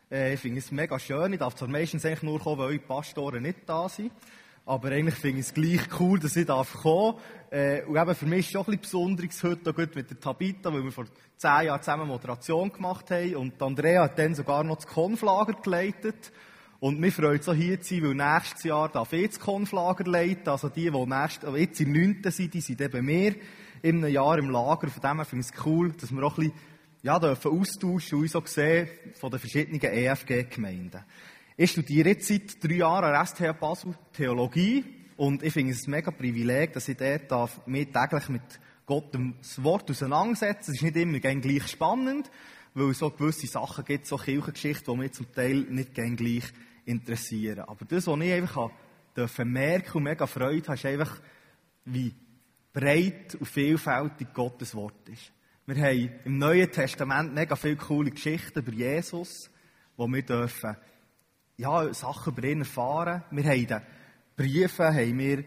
Ich finde es mega schön. Ich darf zwar meistens eigentlich nur kommen, weil eure Pastoren nicht da sind. Aber eigentlich finde ich es gleich cool, dass ich kommen darf. Und eben für mich ist es schon ein bisschen Besonderes heute auch gut mit der Tabitha, weil wir vor 10 Jahren zusammen Moderation gemacht haben. Und Andrea hat dann sogar noch das Konflager geleitet. Und mich freut es auch hier zu sein, weil nächstes Jahr darf ich das Konflager leiten. Also die jetzt im 9. sind, die sind dann bei mir in einem Jahr im Lager. Von dem her finde ich es cool, dass wir auch ein bisschen dürfen austauschen und uns auch sehen von den verschiedenen EFG-Gemeinden. Ich studiere jetzt seit 3 Jahren an der STH Basel Theologie und ich finde es ein mega Privileg, dass ich dort mich täglich mit Gottes Wort auseinandersetzen. Es ist nicht immer gleich spannend, weil es so gewisse Sachen gibt, so Kirchengeschichten, die mich zum Teil nicht gleich interessieren. Aber das, was ich einfach merken und mega Freude habe, ist einfach, wie breit und vielfältig Gottes Wort ist. Wir haben im Neuen Testament mega viele coole Geschichten über Jesus, wo wir dürfen Sachen über ihn erfahren. Wir haben in den Briefen,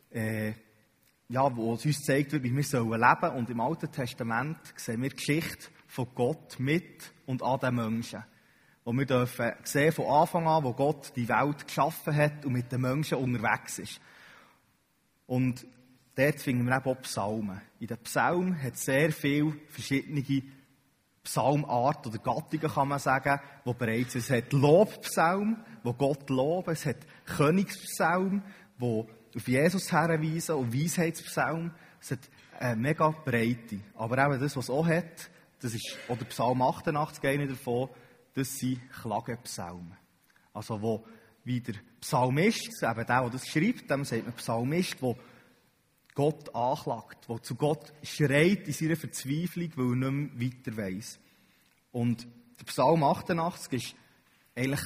wo es uns zeigt, wie wir leben sollen. Und im Alten Testament sehen wir die Geschichte von Gott mit und an den Menschen. Wo wir dürfen sehen von Anfang an, wo Gott die Welt geschaffen hat und mit den Menschen unterwegs ist. Und dort finden wir eben auch Psalmen. In den Psalmen hat es sehr viele verschiedene Psalmarten oder Gattungen, kann man sagen, die bereits sind. Es hat Lobpsalmen, die Gott loben. Es hat Königspsalmen, die auf Jesus herweisen und Weisheitspsalmen. Es hat eine mega Breite. Aber eben das, was es auch hat, das ist, oder Psalm 88, einer davon, das sind Klagepsalmen. Also, wo wie der Psalmist, eben der das schreibt, dem sagt man Psalmist, der Gott anklagt, der zu Gott schreit in seiner Verzweiflung, weil er nicht mehr weiter weiss. Und der Psalm 88 ist eigentlich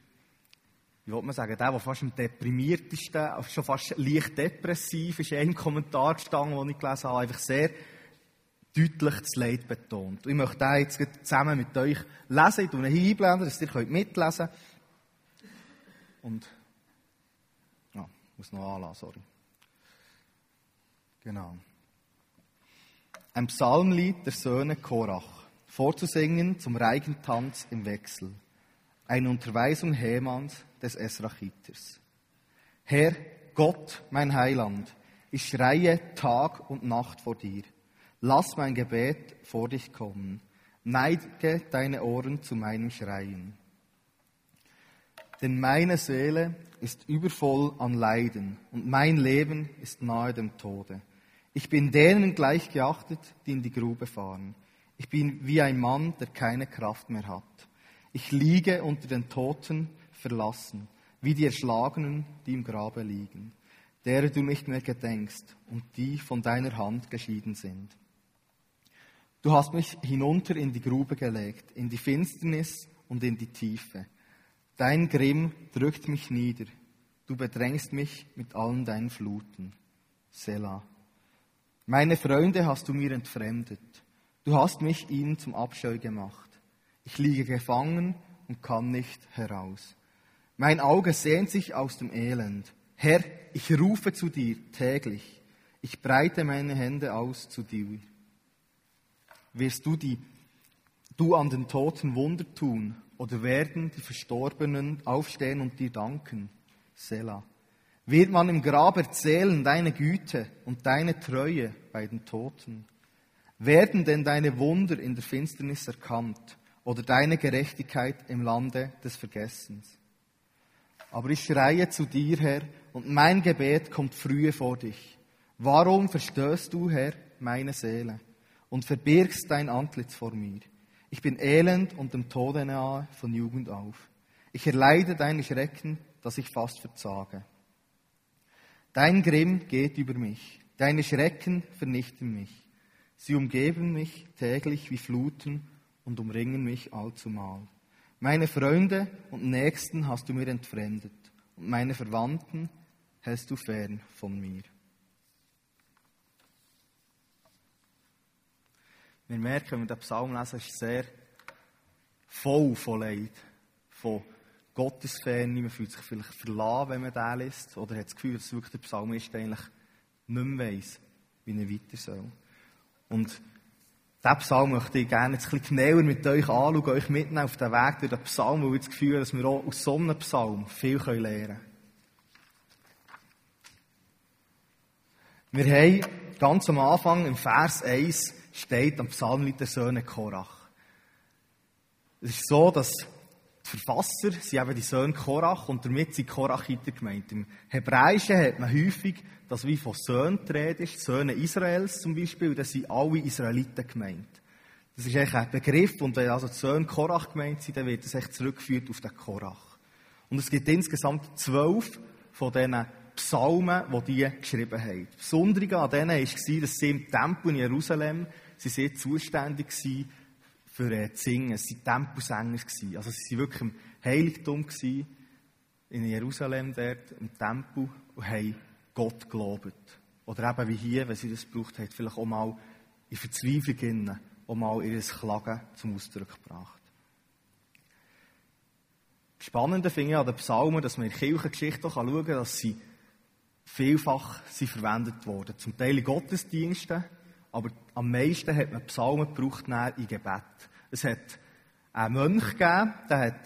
der fast am deprimiertesten, schon fast leicht depressiv, ist ein Kommentar gestanden, den ich gelesen habe, einfach sehr deutlich das Leid betont. Und ich möchte den jetzt zusammen mit euch lesen, ich tue ihn hier einblenden, dass ihr mitlesen könnt. Und, ich muss noch anlassen, sorry. Genau. Ein Psalmlied der Söhne Korach, vorzusingen zum Reigentanz im Wechsel. Eine Unterweisung Hemans des Esrachiters. Herr, Gott, mein Heiland, ich schreie Tag und Nacht vor dir. Lass mein Gebet vor dich kommen. Neige deine Ohren zu meinem Schreien. Denn meine Seele ist übervoll an Leiden und mein Leben ist nahe dem Tode. Ich bin denen gleich geachtet, die in die Grube fahren. Ich bin wie ein Mann, der keine Kraft mehr hat. Ich liege unter den Toten verlassen, wie die Erschlagenen, die im Grabe liegen, derer du nicht mehr gedenkst und die von deiner Hand geschieden sind. Du hast mich hinunter in die Grube gelegt, in die Finsternis und in die Tiefe. Dein Grimm drückt mich nieder. Du bedrängst mich mit allen deinen Fluten. Selah. Meine Freunde hast du mir entfremdet. Du hast mich ihnen zum Abscheu gemacht. Ich liege gefangen und kann nicht heraus. Mein Auge sehnt sich aus dem Elend. Herr, ich rufe zu dir täglich. Ich breite meine Hände aus zu dir. Wirst du an den Toten Wunder tun, oder werden die Verstorbenen aufstehen und dir danken? Selah. Wird man im Grab erzählen deine Güte und deine Treue bei den Toten? Werden denn deine Wunder in der Finsternis erkannt oder deine Gerechtigkeit im Lande des Vergessens? Aber ich schreie zu dir, Herr, und mein Gebet kommt frühe vor dich. Warum verstößt du, Herr, meine Seele und verbirgst dein Antlitz vor mir? Ich bin elend und dem Tode nahe von Jugend auf. Ich erleide deine Schrecken, dass ich fast verzage. Dein Grimm geht über mich, deine Schrecken vernichten mich. Sie umgeben mich täglich wie Fluten und umringen mich allzumal. Meine Freunde und Nächsten hast du mir entfremdet und meine Verwandten hältst du fern von mir. Wir merken, wenn wir den Psalm lesen, ist sehr voll von Leid, von Gottesferne. Man fühlt sich vielleicht verlassen, wenn man den liest, oder hat das Gefühl, dass wirklich der Psalmist eigentlich nicht mehr weiss, wie er weiter soll. Und Diesen Psalm möchte ich gerne jetzt ein bisschen genauer mit euch anschauen, euch mitnehmen auf den Weg durch den Psalm, weil ich das Gefühl habe, dass wir auch aus so einem Psalm viel lernen können. Wir haben ganz am Anfang, im Vers 1, steht am Psalmlied der Söhne Korach. Es ist so, dass die Verfasser sind eben die Söhne Korach und damit sind Korachiter gemeint. Im Hebräischen hat man häufig, dass wie von Söhnen die Rede ist, Söhne Israels zum Beispiel, und das sind alle Israeliten gemeint. Das ist eigentlich ein Begriff, und wenn also die Söhne Korach gemeint sind, dann wird das echt zurückgeführt auf den Korach. Und es gibt insgesamt 12 von diesen Psalmen, die geschrieben haben. Das Besondere an denen war, dass sie im Tempel in Jerusalem sehr zuständig waren für das Singen. Sie waren Tempelsänger. Also sie waren wirklich im Heiligtum in Jerusalem dort, im Tempel, und haben Gott gelobt. Oder eben wie hier, wenn sie das gebraucht haben, vielleicht auch mal in Verzweiflung auch mal ihr Klagen zum Ausdruck gebracht. Das Spannende finde ich an den Psalmen, dass man in der Kirchengeschichte auch schauen kann, dass sie vielfach verwendet wurden. Zum Teil in Gottesdiensten, aber am meisten hat man Psalmen gebraucht in Gebet. Es hat einen Mönch gegeben, der hat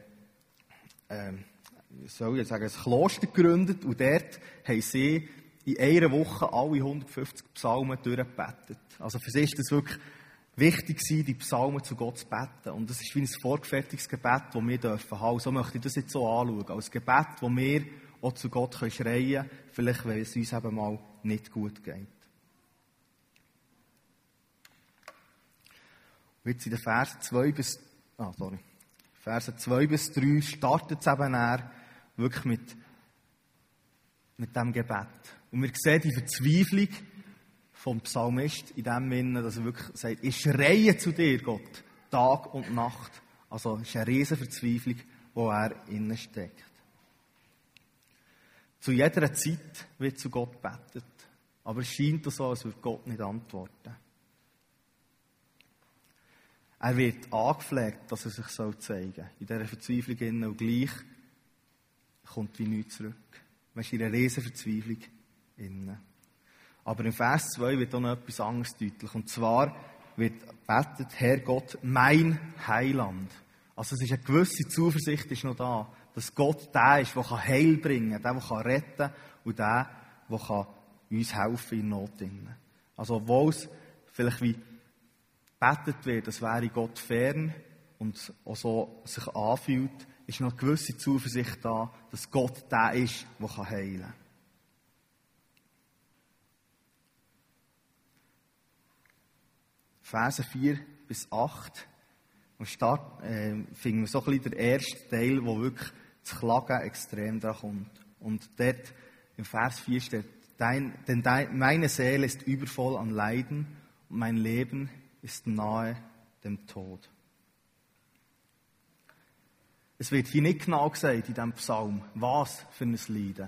ein Kloster gegründet, und dort haben sie in einer Woche alle 150 Psalmen durchgebetet. Also für sie ist das wirklich wichtig gewesen, die Psalmen zu Gott zu beten. Und das ist wie ein vorgefertigtes Gebet, das wir dürfen haben. So möchte ich das jetzt so anschauen. Als Gebet, das wir auch zu Gott schreien können, vielleicht wenn es uns eben mal nicht gut geht. Und jetzt in den Versen 2 bis 3 startet es eben dann wirklich mit diesem Gebet. Und wir sehen die Verzweiflung vom Psalmist in dem Sinne, dass er wirklich sagt, ich schreie zu dir, Gott, Tag und Nacht. Also es ist eine riesige Verzweiflung, wo er innen steckt. Zu jeder Zeit wird zu Gott gebetet. Aber es scheint so, als würde Gott nicht antworten. Er wird angepflegt, dass er sich zeigen soll. In dieser Verzweiflung innen, und gleich kommt wie nichts zurück. Man ist in einer riesen Verzweiflung innen. Aber im Vers 2 wird auch noch etwas anderes deutlich. Und zwar wird betet, Herr Gott, mein Heiland. Also es ist eine gewisse Zuversicht ist noch da, dass Gott der ist, der Heil bringen kann, der retten kann und der uns helfen in Not. Also obwohl es vielleicht wie betet wird, das wäre Gott fern und auch so sich anfühlt, ist noch eine gewisse Zuversicht da, dass Gott der ist, der heilen kann. Verse 4 bis 8. Am Start finden wir so ein bisschen den ersten Teil, wo wirklich das Klagen extrem dran kommt. Und dort im Vers 4 steht, meine Seele ist übervoll an Leiden und mein Leben ist nahe dem Tod. Es wird hier nicht genau gesagt in diesem Psalm, was für ein Leiden.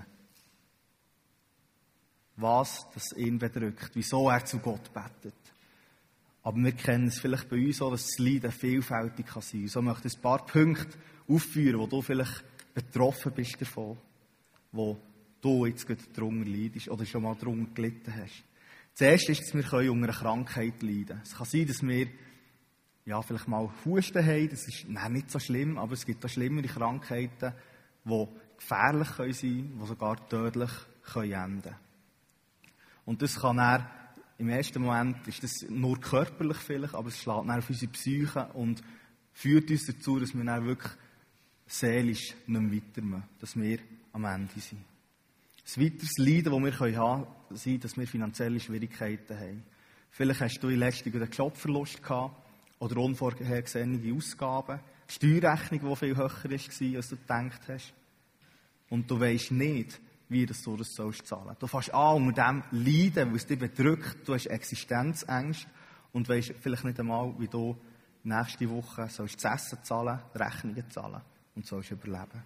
Was das ihn bedrückt, wieso er zu Gott betet. Aber wir kennen es vielleicht bei uns auch, dass das Leiden vielfältig kann sein kann. So möchte ich ein paar Punkte aufführen, wo du vielleicht betroffen bist davon, wo du jetzt gerade darunter leidest oder schon mal darunter gelitten hast. Das Erste ist, dass wir unter einer Krankheit leiden können. Es kann sein, dass wir vielleicht mal Husten haben, das ist nicht so schlimm, aber es gibt auch schlimmere Krankheiten, die gefährlich sein können, die sogar tödlich enden können. Und das kann dann, im ersten Moment ist das nur körperlich vielleicht, aber es schlägt dann auf unsere Psyche und führt uns dazu, dass wir dann wirklich seelisch nicht mehr weitermachen, dass wir am Ende sind. Ein weiteres Leiden, das wir haben können, ist, dass wir finanzielle Schwierigkeiten haben. Vielleicht hast du in letzter Zeit einen Jobverlust gehabt oder unvorhergesehene Ausgaben, die Steuerrechnung, die viel höher war, als du gedacht hast. Und du weisst nicht, wie du das zahlen sollst. Du fängst an unter dem Leiden, weil es dich bedrückt, du hast Existenzängste und weisst vielleicht nicht einmal, wie du nächste Woche sollst das Essen zahlen, Rechnungen zahlen und sollst überleben.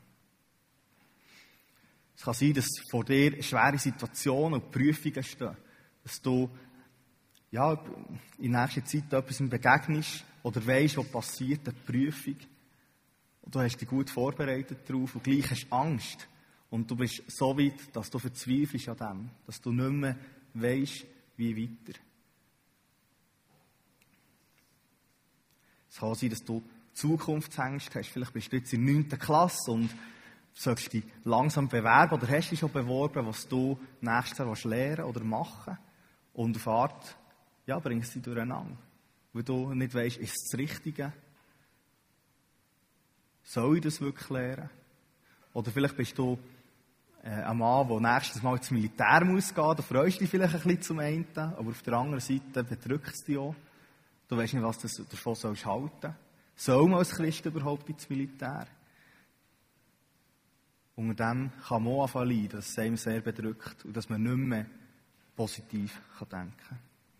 Es kann sein, dass vor dir schwere Situationen und Prüfungen stehen, dass du in nächster Zeit etwas begegnest oder weisst, was passiert, eine Prüfung. Und du hast dich gut vorbereitet darauf und gleich hast Angst. Und du bist so weit, dass du verzweifelst an dem, dass du nicht mehr weisst, wie weiter. Es kann auch sein, dass du Zukunftsängste hast. Vielleicht bist du jetzt in der 9. Klasse und sollst dich langsam bewerben oder hast dich schon beworben, was du nächstes Jahr lernen oder machen willst. Und auf Art, ja, bringst du dich durcheinander. Weil du nicht weisst, ist es das Richtige? Soll ich das wirklich lernen? Oder vielleicht bist du ein Mann, der nächstes Mal ins Militär muss gehen. Da freust du dich vielleicht ein bisschen zum einen, aber auf der anderen Seite bedrückt es dich auch. Du weisst nicht, was du davon sollst halten. Soll man als Christ überhaupt ins Militär? Unter dem kann man auch anfangen leiden, dass es einem sehr bedrückt und dass man nicht mehr positiv denken kann.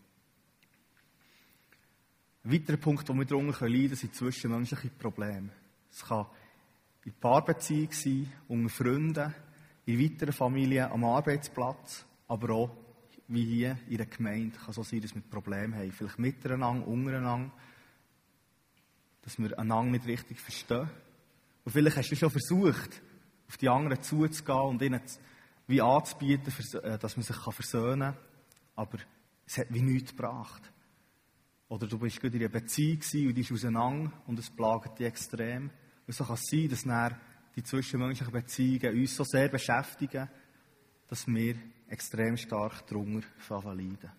Ein weiterer Punkt, wo wir darunter leiden können, sind zwischenmenschliche Probleme. Es kann in Paarbeziehung sein, unter Freunden, in weiteren Familien, am Arbeitsplatz, aber auch, wie hier in der Gemeinde, kann so sein, dass wir Probleme haben. Vielleicht miteinander, untereinander, dass wir einander nicht richtig verstehen. Und vielleicht hast du schon versucht, auf die anderen zuzugehen und ihnen wie anzubieten, dass man sich versöhnen kann, aber es hat wie nichts gebracht. Oder du bist gerade in einer Beziehung und die ist auseinander und es plagt dich extrem. Und so kann es sein, dass dann die zwischenmenschlichen Beziehungen uns so sehr beschäftigen, dass wir extrem stark darunter leiden.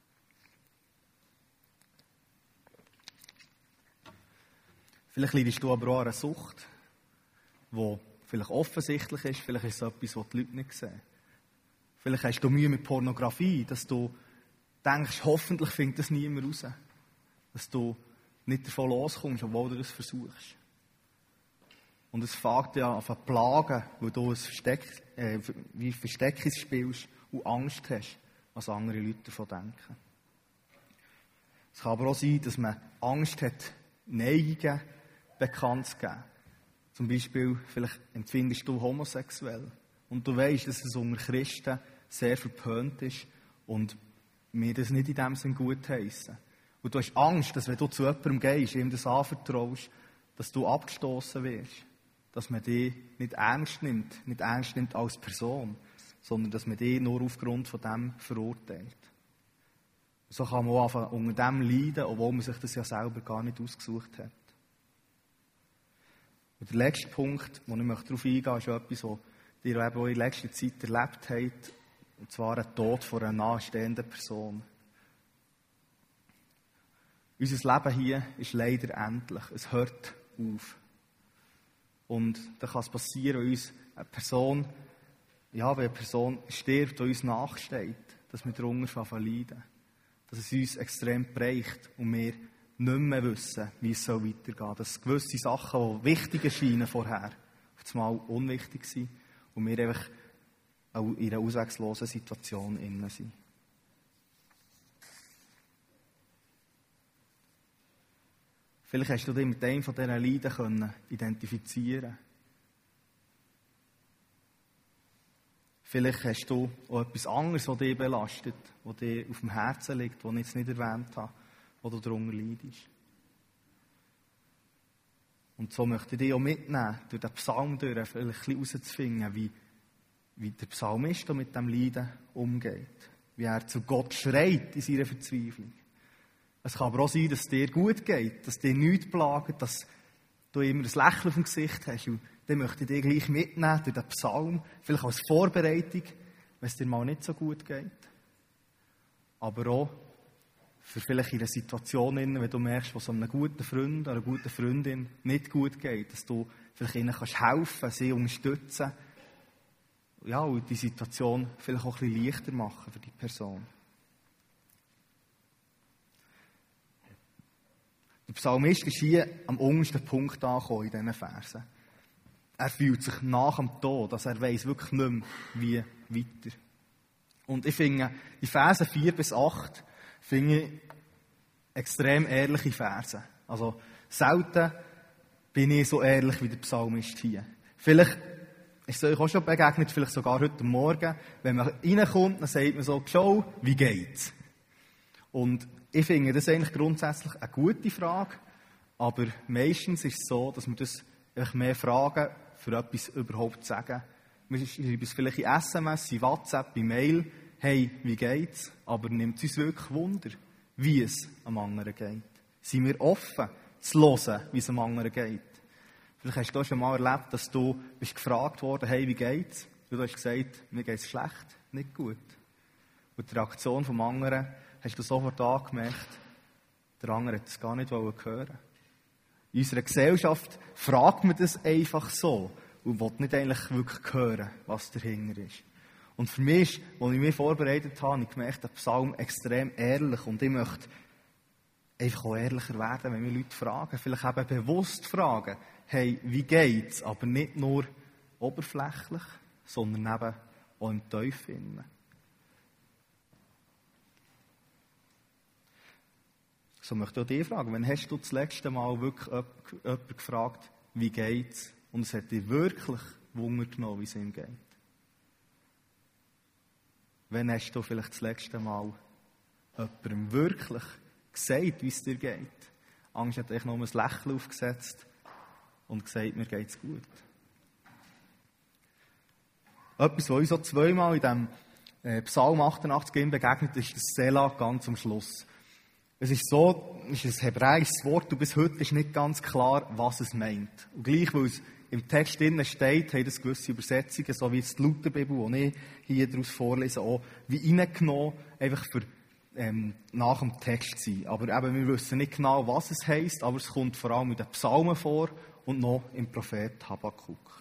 Vielleicht leidest du aber auch an einer Sucht, die vielleicht offensichtlich ist, vielleicht ist es etwas, was die Leute nicht sehen. Vielleicht hast du Mühe mit Pornografie, dass du denkst, hoffentlich findet das niemand raus. Dass du nicht davon loskommst, obwohl du das versuchst. Und es fängt ja an zu plagen, weil du wie Versteckis spielst und Angst hast, was andere Leute davon denken. Es kann aber auch sein, dass man Angst hat, Neigungen bekannt zu geben. Zum Beispiel, vielleicht empfindest du homosexuell. Und du weißt, dass es unter Christen sehr verpönt ist und wir das nicht in dem Sinn gut heissen. Und du hast Angst, dass wenn du zu jemandem gehst, ihm das anvertraust, dass du abgestoßen wirst. Dass man dich nicht ernst nimmt als Person, sondern dass man dich nur aufgrund von dem verurteilt. So kann man auch anfangen, unter dem leiden, obwohl man sich das ja selber gar nicht ausgesucht hat. Und der letzte Punkt, wo ich darauf eingehen möchte, ist etwas, was ihr eben auch in letzter Zeit erlebt habt, und zwar der Tod von einer nahestehenden Person. Unser Leben hier ist leider endlich. Es hört auf. Und dann kann es passieren, wenn uns wenn eine Person stirbt, die uns nachsteht, dass wir darunter leiden. Dass es uns extrem prägt und wir nicht mehr wissen, wie es weitergehen soll. Dass gewisse Sachen, die wichtig erscheinen vorher, auf einmal unwichtig sind und wir einfach auch in einer ausweglosen Situation sind. Vielleicht hast du dich mit einem von diesen Leiden identifizieren. Vielleicht hast du auch etwas anderes, das dich belastet, das dir auf dem Herzen liegt, das ich jetzt nicht erwähnt habe, wo du darunter leidest. Und so möchte ich dich auch mitnehmen, durch den Psalm durch, vielleicht ein bisschen herauszufinden, wie der Psalmist mit diesem Leiden umgeht. Wie er zu Gott schreit in seiner Verzweiflung. Es kann aber auch sein, dass es dir gut geht, dass dir nichts plagt, dass du immer ein Lächeln auf dem Gesicht hast. Und dann möchte ich dich gleich mitnehmen durch den Psalm, vielleicht als Vorbereitung, wenn es dir mal nicht so gut geht. Aber auch für vielleicht in einer Situation, wenn du merkst, was einem guten Freund oder einer guten Freundin nicht gut geht, dass du vielleicht ihnen helfen kannst, sie unterstützen. Ja, und die Situation vielleicht auch ein bisschen leichter machen für die Person. Der Psalmist ist hier am untersten Punkt angekommen in diesen Versen. Er fühlt sich nach dem Tod, also er weiss wirklich nicht mehr, wie weiter. Und ich finde, die Verse 4 bis 8 finde ich extrem ehrliche Verse. Also selten bin ich so ehrlich wie der Psalmist hier. Vielleicht ist es euch auch schon begegnet, vielleicht sogar heute Morgen, wenn man reinkommt, dann sagt man so, schau, wie geht's? Und ich finde das eigentlich grundsätzlich eine gute Frage, aber meistens ist es so, dass wir das einfach mehr fragen, für etwas überhaupt zu sagen. Wir schreiben es vielleicht in SMS, in WhatsApp, in Mail, hey, wie geht's? Aber nimmt es uns wirklich Wunder, wie es am anderen geht? Sind wir offen zu hören, wie es dem anderen geht. Vielleicht hast du schon mal erlebt, dass du bist gefragt worden, hey, wie geht's? Und du hast gesagt, mir geht's schlecht, nicht gut. Und die Reaktion vom anderen hast du sofort angemerkt, der andere hat es gar nicht hören. In unserer Gesellschaft fragt man das einfach so und will nicht eigentlich wirklich hören, was dahinter ist. Und für mich, als ich mich vorbereitet habe, habe ich gemerkt, der Psalm extrem ehrlich. Und ich möchte einfach auch ehrlicher werden, wenn wir Leute fragen. Vielleicht eben bewusst fragen, hey, wie geht's? Aber nicht nur oberflächlich, sondern eben auch im Tiefen. So möchte ich auch dich fragen, wann hast du das letzte Mal wirklich jemanden gefragt, wie geht's? Und es hat dich wirklich Wunder genommen, wie es ihm geht. Wann hast du vielleicht das letzte Mal jemandem wirklich gesagt, wie es dir geht? Angst hat euch nur ein Lächeln aufgesetzt und gesagt, mir geht's gut. Etwas, was uns auch zweimal in diesem Psalm 88 begegnet, ist das Selah ganz am Schluss. Es ist so, es ist ein hebräisches Wort und bis heute ist nicht ganz klar, was es meint. Und gleich, weil es im Text drinnen steht, haben das gewisse Übersetzungen, so wie jetzt die Lutherbibel, die ich hier daraus vorlese, auch wie reingenommen, einfach für nach dem Text zu sein. Aber eben, wir wissen nicht genau, was es heisst, aber es kommt vor allem in den Psalmen vor und noch im Prophet Habakuk.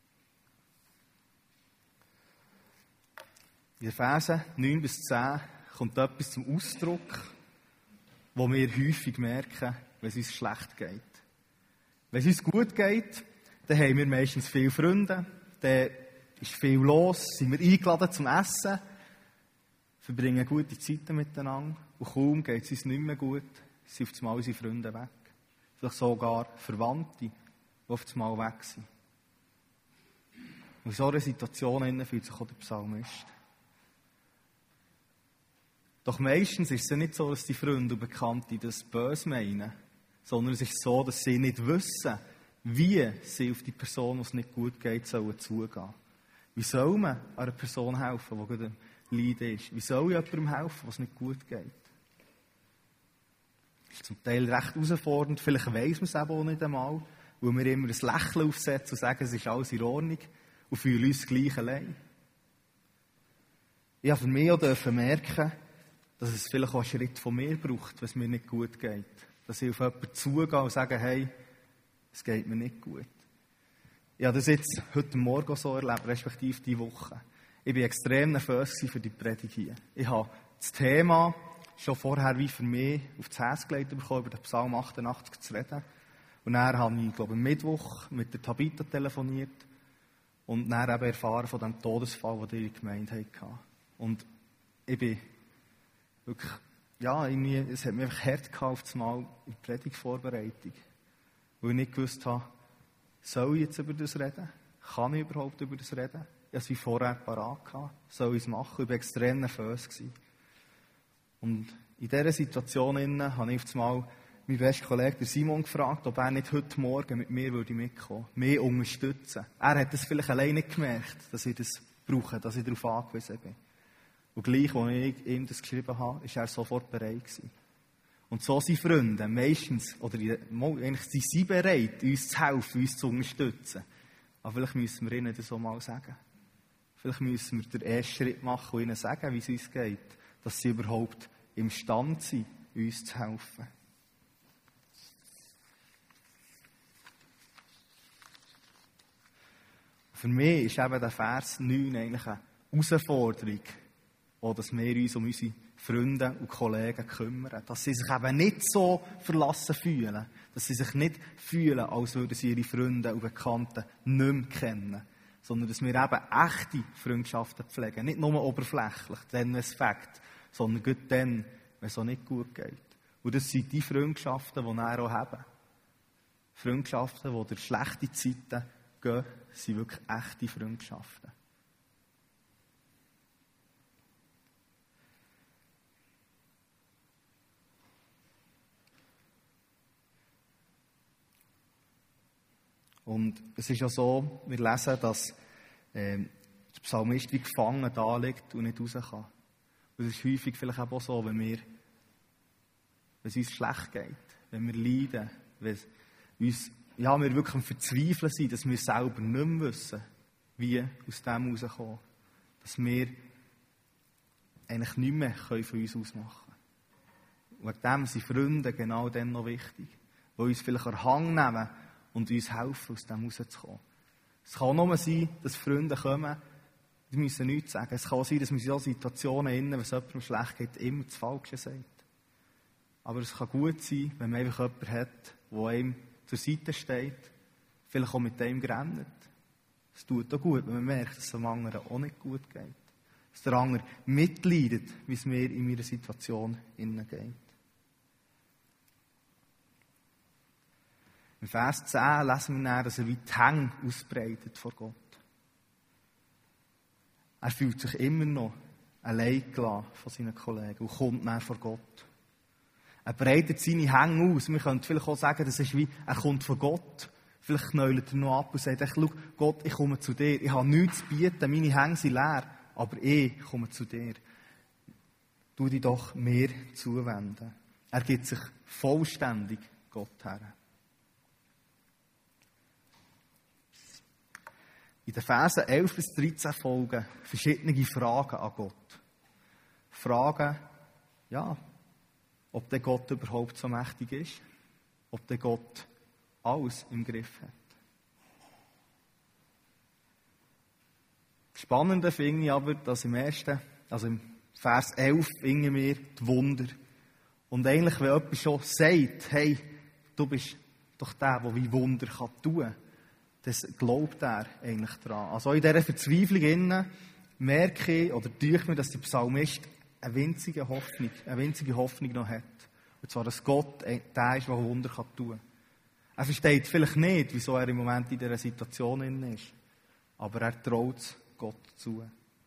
In den Versen 9 bis 10 kommt etwas zum Ausdruck, wo wir häufig merken, wenn es uns schlecht geht. Wenn es uns gut geht, dann haben wir meistens viele Freunde, dann ist viel los, sind wir eingeladen zum Essen, verbringen gute Zeiten miteinander und kaum geht es uns nicht mehr gut, sind auf einmal unsere Freunde weg. Vielleicht sogar Verwandte, die auf einmal weg sind. Und in so einer Situation fühlt sich auch der Psalmist. Doch meistens ist es nicht so, dass die Freunde und Bekannte das böse meinen, sondern es ist so, dass sie nicht wissen, wie sie auf die Person, die es nicht gut geht, zugehen sollen. Wie soll man einer Person helfen, die gerade am Leiden ist? Wie soll jemandem helfen, was nicht gut geht? Das ist zum Teil recht herausfordernd. Vielleicht weiss man es eben auch nicht einmal, weil wir immer ein Lächeln aufsetzen und sagen, es ist alles in Ordnung und fühlen uns gleich allein. Ich habe für mich auch merken, dass es vielleicht auch einen Schritt von mir braucht, wenn es mir nicht gut geht. Dass ich auf jemanden zugehe und sage, hey, es geht mir nicht gut. Ich habe das jetzt heute Morgen so erlebt, respektive diese Woche. Ich war extrem nervös für die Predigt hier. Ich habe das Thema schon vorher wie für mich auf das Herz gelegt bekommen, über den Psalm 88 zu reden. Und dann habe ich, glaube ich, am Mittwoch mit der Tabitha telefoniert und dann eben erfahren von dem Todesfall, den die Gemeinde hatte. Und ich bin wirklich, ja, irgendwie, es hat mich einfach hart gehabt auf das Mal in der Predigtvorbereitung. Weil ich nicht gewusst habe, soll ich jetzt über das reden? Kann ich überhaupt über das reden? Ich hatte es wie vorher parat gehabt. Soll ich es machen? Ich war extrem nervös. Und in dieser Situation habe ich auf das Mal meinen besten Kollegen Simon gefragt, ob er nicht heute Morgen mit mir mitkommen würde, mich unterstützen. Er hat es vielleicht alleine nicht gemerkt, dass ich das brauche, dass ich darauf angewiesen bin. Und gleich, als ich ihm das geschrieben habe, war er sofort bereit gewesen. Und so sind Freunde meistens, oder eigentlich sind sie bereit, uns zu helfen, uns zu unterstützen. Aber vielleicht müssen wir ihnen das auch mal sagen. Vielleicht müssen wir den ersten Schritt machen und ihnen sagen, wie es uns geht, dass sie überhaupt imstande sind, uns zu helfen. Für mich ist eben der Vers 9 eigentlich eine Herausforderung, auch dass wir uns um unsere Freunde und Kollegen kümmern. Dass sie sich eben nicht so verlassen fühlen. Dass sie sich nicht fühlen, als würden sie ihre Freunde und Bekannten nicht mehr kennen. Sondern dass wir eben echte Freundschaften pflegen. Nicht nur oberflächlich, dann, wenn es fängt, sondern gerade dann, wenn es auch nicht gut geht. Und das sind die Freundschaften, die wir auch haben. Freundschaften, die durch schlechte Zeiten gehen, sind wirklich echte Freundschaften. Und es ist ja so, wir lesen, dass der Psalmist wie gefangen da liegt und nicht raus kann. Und es ist häufig vielleicht auch so, wenn es uns schlecht geht, wenn wir leiden, wenn wir wirklich am Verzweifeln sind, dass wir selber nicht mehr wissen, wie aus dem rauskommen. Dass wir eigentlich nichts mehr von uns aus machen können. Und wegen dem sind Freunde genau dann noch wichtig, die uns vielleicht an den Hang nehmen und uns helfen, aus dem rauszukommen. Es kann nur sein, dass Freunde kommen, die müssen nichts sagen. Es kann auch sein, dass man in solchen Situationen, wenn es jemandem schlecht geht, immer das Falsche sagt. Aber es kann gut sein, wenn man einfach jemanden hat, der einem zur Seite steht, vielleicht auch mit dem rennt. Es tut auch gut, wenn man merkt, dass es dem anderen auch nicht gut geht. Dass der andere mitleidet, wie es mir in meiner Situation geht. Im Vers 10 lesen wir dann, dass er wie die Hände ausbreitet vor Gott. Er fühlt sich immer noch allein gelassen von seinen Kollegen und kommt dann vor Gott. Er breitet seine Hände aus. Wir könnten vielleicht auch sagen, das ist wie, er kommt vor Gott. Vielleicht knäulet er noch ab und sagt, schau, Gott, ich komme zu dir. Ich habe nichts zu bieten, meine Hände sind leer, aber ich komme zu dir. Tu dich doch mir zuwenden. Er gibt sich vollständig Gott her. In den Versen 11 bis 13 folgen verschiedene Fragen an Gott. Fragen, ob der Gott überhaupt so mächtig ist, ob der Gott alles im Griff hat. Das Spannende finde ich aber, dass im Vers 11 finden wir die Wunder. Und eigentlich, wenn jemand schon sagt, hey, du bist doch der wie Wunder tun kann, das glaubt er eigentlich daran. Also in dieser Verzweiflung merke ich oder tue ich mir, dass der Psalmist eine winzige Hoffnung noch hat. Und zwar, dass Gott der ist, der Wunder tun kann. Er versteht vielleicht nicht, wieso er im Moment in dieser Situation ist. Aber er traut es Gott zu.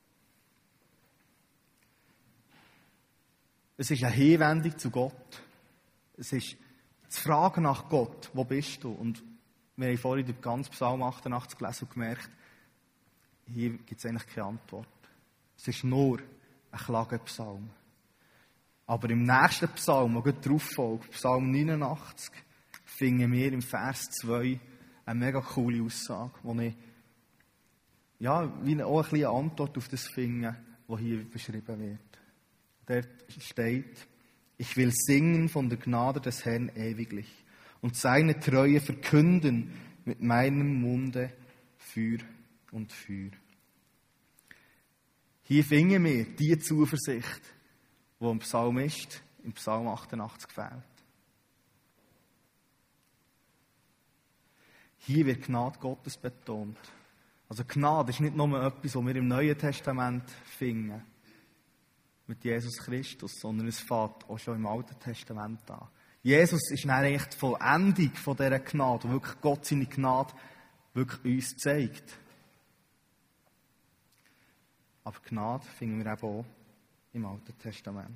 Es ist eine Hinwendung zu Gott. Es ist das Fragen nach Gott. Wo bist du? Und wir haben vorhin den ganzen Psalm 88 gelesen und gemerkt, hier gibt es eigentlich keine Antwort. Es ist nur ein Klagepsalm. Aber im nächsten Psalm, der darauf folgt, Psalm 89, finden wir im Vers 2 eine mega coole Aussage, wo ich wie auch ein bisschen eine Antwort auf das finde, was hier beschrieben wird. Dort steht, ich will singen von der Gnade des Herrn ewiglich und seine Treue verkünden mit meinem Munde für und für. Hier finden wir die Zuversicht, die im Psalmist im Psalm 88 fehlt. Hier wird Gnade Gottes betont. Also Gnade ist nicht nur etwas, was wir im Neuen Testament finden, mit Jesus Christus, sondern es fängt auch schon im Alten Testament an. Jesus ist dann eigentlich die Vollendung von dieser Gnade, wo wirklich Gott seine Gnade wirklich uns zeigt. Aber Gnade finden wir eben auch im Alten Testament.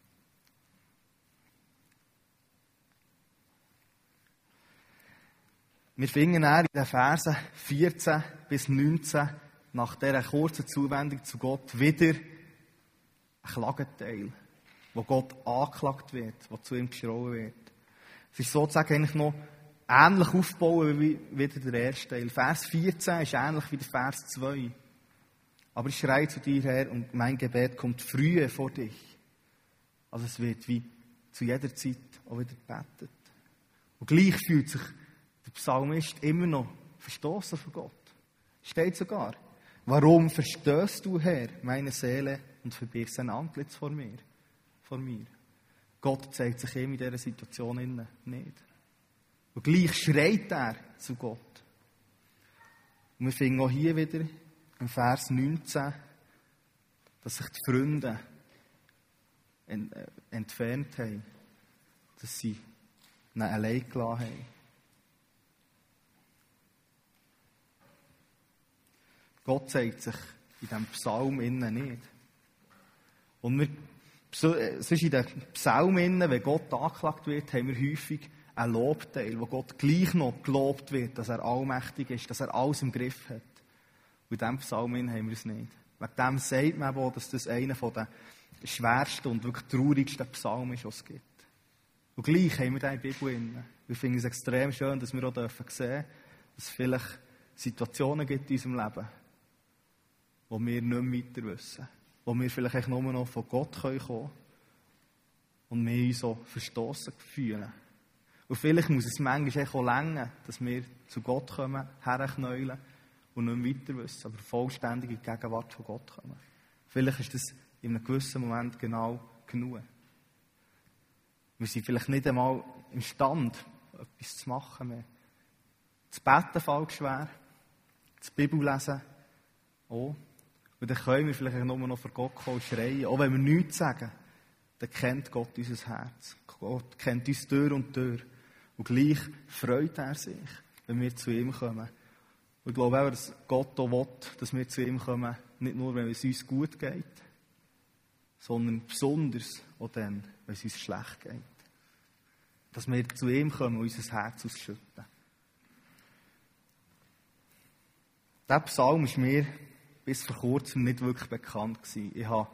Wir finden dann in den Versen 14 bis 19 nach dieser kurzen Zuwendung zu Gott wieder ein Klageteil, wo Gott angeklagt wird, wo zu ihm geschrien wird. Es ist sozusagen eigentlich noch ähnlich aufgebaut wie wieder der erste Teil. Vers 14 ist ähnlich wie der Vers 2. Aber ich schreie zu dir her und mein Gebet kommt frühe vor dich. Also es wird wie zu jeder Zeit auch wieder gebetet. Und gleich fühlt sich der Psalmist immer noch verstoßen von Gott. Steht sogar, warum verstößt du, Herr, meine Seele und verbirgst sein Antlitz vor mir? Gott zeigt sich ihm in dieser Situation nicht. Und gleich schreit er zu Gott. Und wir finden auch hier wieder im Vers 19, dass sich die Freunde entfernt haben, dass sie ihn allein gelassen haben. Gott zeigt sich in diesem Psalm nicht. Und sonst in den Psalmen, wenn Gott angeklagt wird, haben wir häufig einen Lobteil, wo Gott gleich noch gelobt wird, dass er allmächtig ist, dass er alles im Griff hat. Und in diesem Psalm haben wir es nicht. Wegen dem sagt man auch, dass das einer der schwersten und wirklich traurigsten Psalmen ist, was es gibt. Und gleich haben wir den in der Bibel. Ich finde es extrem schön, dass wir auch sehen dürfen, dass es vielleicht Situationen gibt in unserem Leben, wo wir nicht mehr weiter wissen. Wo wir vielleicht nur noch von Gott kommen können und wir uns so verstossen fühlen. Und vielleicht muss es manchmal auch länger, dass wir zu Gott kommen, herknäulen und nicht mehr weiter wissen, aber vollständig in die Gegenwart von Gott kommen. Vielleicht ist das in einem gewissen Moment genau genug. Wir sind vielleicht nicht einmal imstande, etwas zu machen mehr. Das Beten fällt schwer, das Bibellesen auch. Und dann können wir vielleicht nur noch vor Gott kommen und schreien. Auch wenn wir nichts sagen, dann kennt Gott unser Herz. Gott kennt uns Tür und Tür. Und gleich freut er sich, wenn wir zu ihm kommen. Und ich glaube auch, dass Gott auch will, dass wir zu ihm kommen, nicht nur, wenn es uns gut geht, sondern besonders auch dann, wenn es uns schlecht geht. Dass wir zu ihm kommen und unser Herz ausschütten. Dieser Psalm war mir bis vor kurzem nicht wirklich bekannt gewesen. Ich habe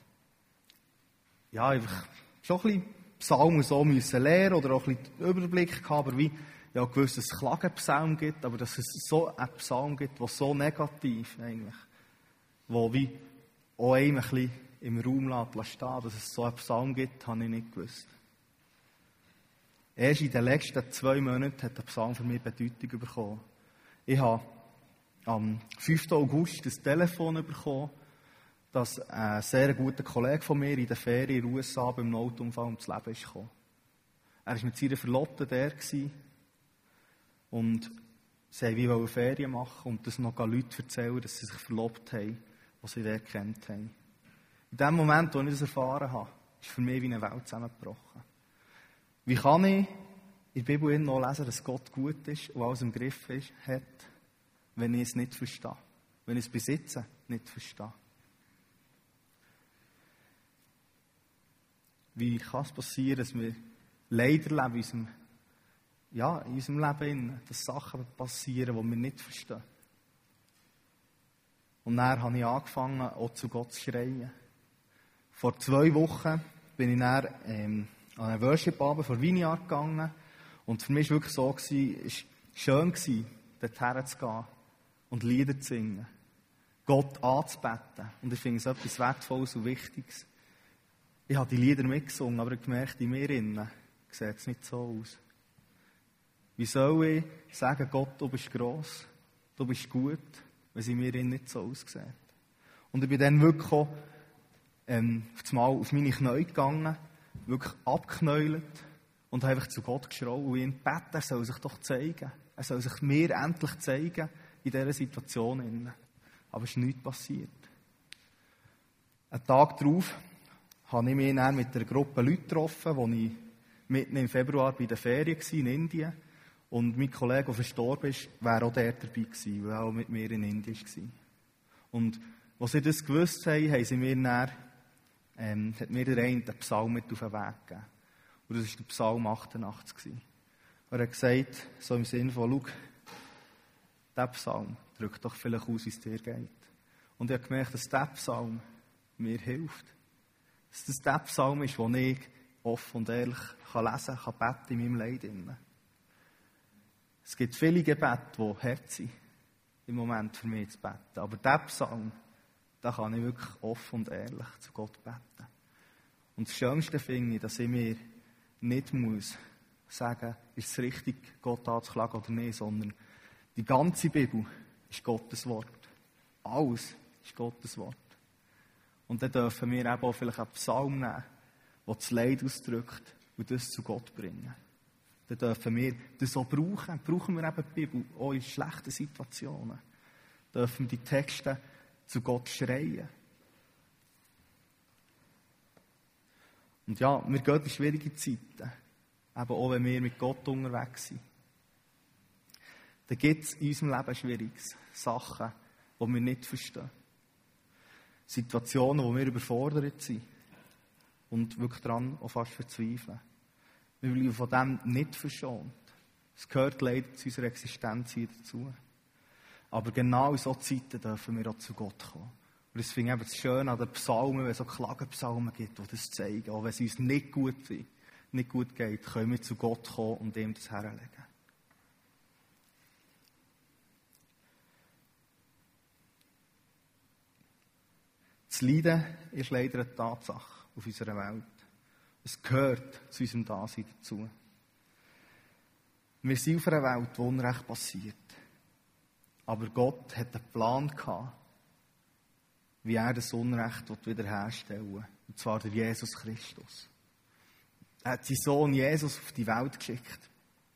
einfach schon ein bisschen Psalmen so lernen oder auch ein bisschen den Überblick gehabt, aber wie ja gewusst, dass es Klagenpsalm gibt, aber dass es so einen Psalm gibt, der so negativ eigentlich, wo wie auch einem ein bisschen im Raum lässt stehen, dass es so einen Psalm gibt, habe ich nicht gewusst. Erst in den letzten 2 Monaten hat der Psalm für mich Bedeutung bekommen. Ich habe am 5. August das Telefon bekommen, dass ein sehr guter Kollege von mir in der Ferien in den USA beim Autounfall ums Leben ist gekommen. Er war mit seiner Verlobten da und sie wollten Ferien machen und das noch Leute erzählen, dass sie sich verlobt haben, die sie dort kennt haben. In dem Moment, wo ich das erfahren habe, ist für mich wie eine Welt zusammengebrochen. Wie kann ich in der Bibel noch lesen, dass Gott gut ist und alles im Griff hat, wenn ich es nicht verstehe? Wenn ich es besitze, nicht verstehe? Wie kann es passieren, dass wir leider leben in unserem Leben, dass Sachen passieren, die wir nicht verstehen? Und dann habe ich angefangen, auch zu Gott zu schreien. Vor 2 Wochen bin ich dann an einen Worship-Abend vor Vineyard gegangen. Und für mich war es wirklich so, es war schön, dorthin zu gehen und Lieder zu singen. Gott anzubeten. Und ich finde es etwas Wertvolles und Wichtiges. Ich habe die Lieder mitgesungen, aber ich habe gemerkt, in mir innen sieht es nicht so aus. Wie soll ich sagen, Gott, du bist gross, du bist gut, wenn es in mir innen nicht so aussieht? Und ich bin dann wirklich auch, auf meine Knie gegangen, wirklich abgeknäult und habe einfach zu Gott geschrien und ihn gebeten, er soll sich doch zeigen. Er soll sich mir endlich zeigen in dieser Situation. Aber es ist nichts passiert. Einen Tag darauf habe ich mich dann mit einer Gruppe Leute getroffen, wo ich mitten im Februar bei den Ferien war in Indien. Und mein Kollege, der verstorben ist, wäre auch dort dabei gewesen, weil er auch mit mir in Indien war. Und als sie das gewusst haben, haben sie mir dann, hat mir der eine den Psalm mit auf den Weg gegeben. Und das war der Psalm 88 gewesen. Er hat gesagt, so im Sinne von, schau, dieser Psalm drückt doch vielleicht aus, wie es dir geht. Und ich habe gemerkt, dass dieser Psalm mir hilft. Dass das der Psalm ist, den ich offen und ehrlich lesen kann, beten in meinem Leid. Es gibt viele Gebete, die hart sind, im Moment für mich zu beten. Aber dieser Psalm, da kann ich wirklich offen und ehrlich zu Gott beten. Und das Schönste finde ich, dass ich mir nicht muss sagen, ist es richtig, Gott anzuklagen oder nicht, sondern die ganze Bibel ist Gottes Wort. Alles ist Gottes Wort. Und dann dürfen wir eben auch vielleicht einen Psalm nehmen, der das Leid ausdrückt und das zu Gott bringen. Dann dürfen wir das auch brauchen. Brauchen wir eben die Bibel auch in schlechten Situationen. Dürfen wir die Texte zu Gott schreien. Und ja, wir gehen in schwierige Zeiten. Eben auch, wenn wir mit Gott unterwegs sind. Dann gibt es in unserem Leben Schwieriges. Sachen, die wir nicht verstehen. Situationen, wo wir überfordert sind. Und wirklich daran auch fast verzweifeln. Wir bleiben von dem nicht verschont. Es gehört leider zu unserer Existenz hier dazu. Aber genau in solchen Zeiten dürfen wir auch zu Gott kommen. Und das finde ich eben das Schöne an den Psalmen, wenn es so Klagenpsalmen gibt, die das zeigen. Auch wenn es uns nicht gut geht, nicht gut geht, können wir zu Gott kommen und ihm das herlegen. Das Leiden ist leider eine Tatsache auf unserer Welt. Es gehört zu unserem Dasein dazu. Wir sind auf einer Welt, wo Unrecht passiert. Aber Gott hat einen Plan gehabt, wie er das Unrecht wiederherstellen will. Und zwar der Jesus Christus. Er hat seinen Sohn Jesus auf die Welt geschickt.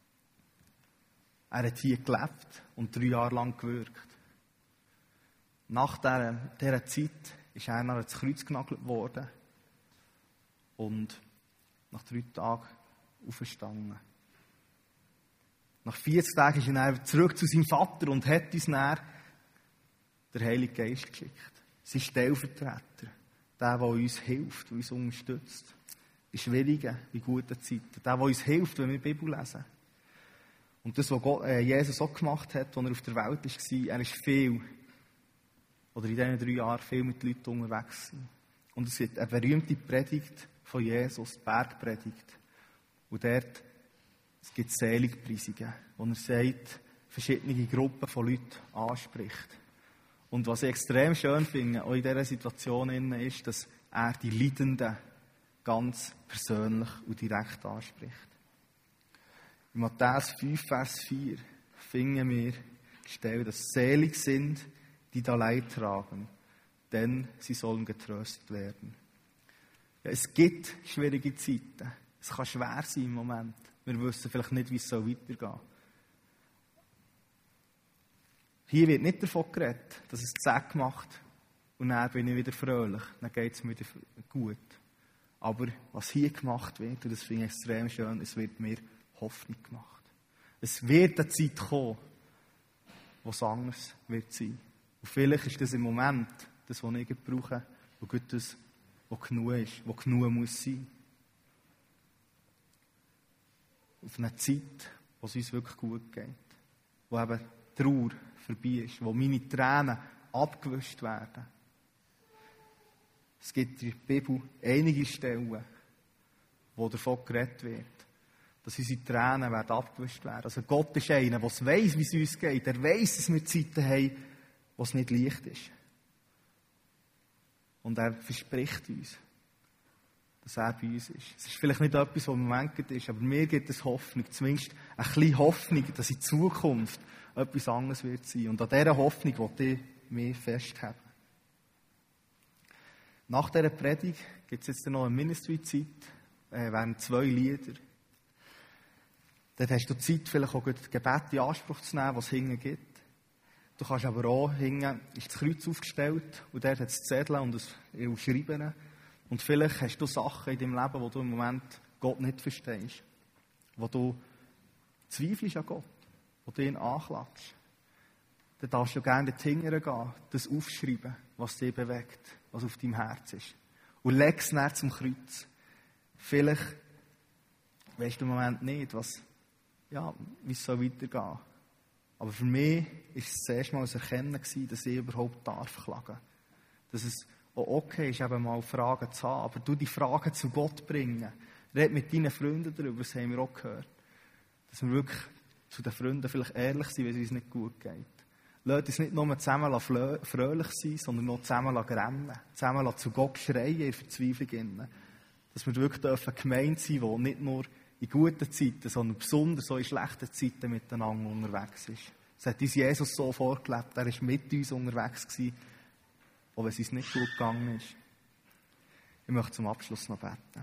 Er hat hier gelebt und 3 Jahre lang gewirkt. Nach dieser Zeit ist er ans Kreuz genagelt worden und nach 3 Tagen auferstanden. Nach 40 Tagen ist er zurück zu seinem Vater und hat uns dann den Heiligen Geist geschickt. Sein Stellvertreter, der uns hilft, der uns unterstützt. In schwierigen, in guten Zeiten. Der uns hilft, wenn wir die Bibel lesen. Und das, was Jesus auch gemacht hat, als er auf der Welt war, er ist viel, oder in diesen 3 Jahren viel mit Leuten unterwegs gewesen. Und es gibt eine berühmte Predigt von Jesus, die Bergpredigt. Und dort es gibt Seligpreisungen, wo er sagt, verschiedene Gruppen von Leuten anspricht. Und was ich extrem schön finde, auch in dieser Situation, ist, dass er die Leidenden ganz persönlich und direkt anspricht. In Matthäus 5, Vers 4 finden wir gestellt, dass selig sind, die da Leid tragen, denn sie sollen getröstet werden. Ja, es gibt schwierige Zeiten. Es kann schwer sein im Moment. Wir wissen vielleicht nicht, wie es weitergehen soll. Hier wird nicht davon geredet, dass es Zack macht und dann bin ich wieder fröhlich. Dann geht es mir wieder gut. Aber was hier gemacht wird, und das finde ich extrem schön, es wird mir Hoffnung gemacht. Es wird eine Zeit kommen, wo es anders wird sein. Und vielleicht ist das im Moment das, was ich brauche, und gut das, was genug ist, was genug muss sein. Auf eine Zeit, wo es uns wirklich gut geht. Wo eben die Trauer vorbei ist, wo meine Tränen abgewischt werden. Es gibt in der Bibel einige Stellen, wo davon geredet wird, dass unsere Tränen abgewischt werden. Also Gott ist einer, der weiss, wie es uns geht. Er weiss, dass wir Zeiten haben, wo es nicht leicht ist. Und er verspricht uns, dass er bei uns ist. Es ist vielleicht nicht etwas, was im Moment ist, aber mir gibt es Hoffnung, zumindest ein bisschen Hoffnung, dass in Zukunft etwas anderes wird sein. Und an dieser Hoffnung will ich mich festhalten. Nach dieser Predigt gibt es jetzt noch eine Ministry-Zeit, während 2 Lieder. Dort hast du Zeit, vielleicht auch das Gebet in Anspruch zu nehmen, was es hinten gibt. Du kannst aber auch hinten, ist das Kreuz aufgestellt und dort hat es Zettel und das Schreiben. Und vielleicht hast du Sachen in deinem Leben, wo du im Moment Gott nicht verstehst. Wo du zweifelst an Gott, wo du ihn anklagst. Dann darfst du gerne dorthin gehen, das aufschreiben, was dich bewegt, was auf deinem Herz ist. Und leg es näher zum Kreuz. Vielleicht weisst du im Moment nicht, wie es weitergehen soll. Aber für mich war es zuerst mal ein Erkennen, dass ich überhaupt klagen darf. Dass es auch okay ist, eben mal Fragen zu haben. Aber du die Fragen zu Gott bringen. Red mit deinen Freunden darüber, das haben wir auch gehört. Dass wir wirklich zu den Freunden vielleicht ehrlich sind, wenn es uns nicht gut geht. Lass uns nicht nur zusammen fröhlich sein, sondern auch zusammen rennen. Zusammen zu Gott schreien in Verzweiflung. Dass wir wirklich eine Gemeinde sein dürfen, die nicht nur in guten Zeiten, sondern besonders auch in schlechten Zeiten miteinander unterwegs ist. Es hat uns Jesus so vorgelebt. Er war mit uns unterwegs gewesen, auch wenn es uns nicht gut gegangen ist. Ich möchte zum Abschluss noch beten.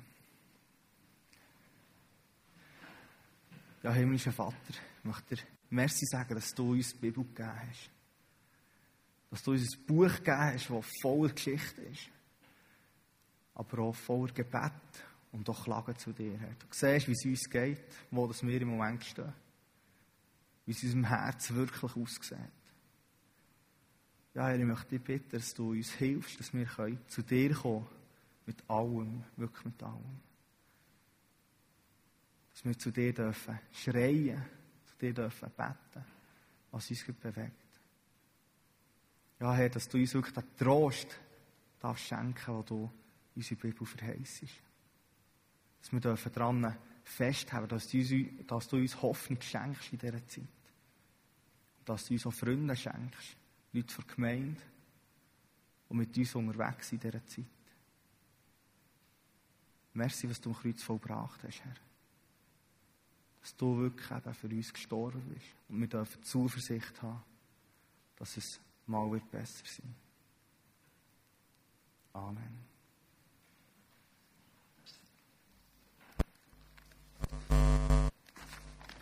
Ja, himmlischer Vater, ich möchte dir merci sagen, dass du uns die Bibel gegeben hast. Dass du uns ein Buch gegeben hast, das voller Geschichte ist. Aber auch voller Gebet und auch Klagen zu dir. Du siehst, wie es uns geht, wo wir im Moment stehen. Wie es in unserem Herz wirklich aussieht. Ja, Herr, ich möchte dich bitten, dass du uns hilfst, dass wir zu dir kommen mit allem, wirklich mit allem. Dass wir zu dir dürfen schreien, zu dir dürfen beten, was uns bewegt. Ja, Herr, dass du uns wirklich den Trost darfst schenken, den du in unserer Bibel verheißest. dass wir daran festhalten, dass du uns Hoffnung schenkst in dieser Zeit. Dass du uns auch Freunde schenkst, Leute der Gemeinde, die mit uns unterwegs sind in dieser Zeit. Merci, was du am Kreuz vollbracht hast, Herr. Dass du wirklich eben für uns gestorben bist. Und wir dürfen Zuversicht haben, dass es mal besser sein wird. Amen.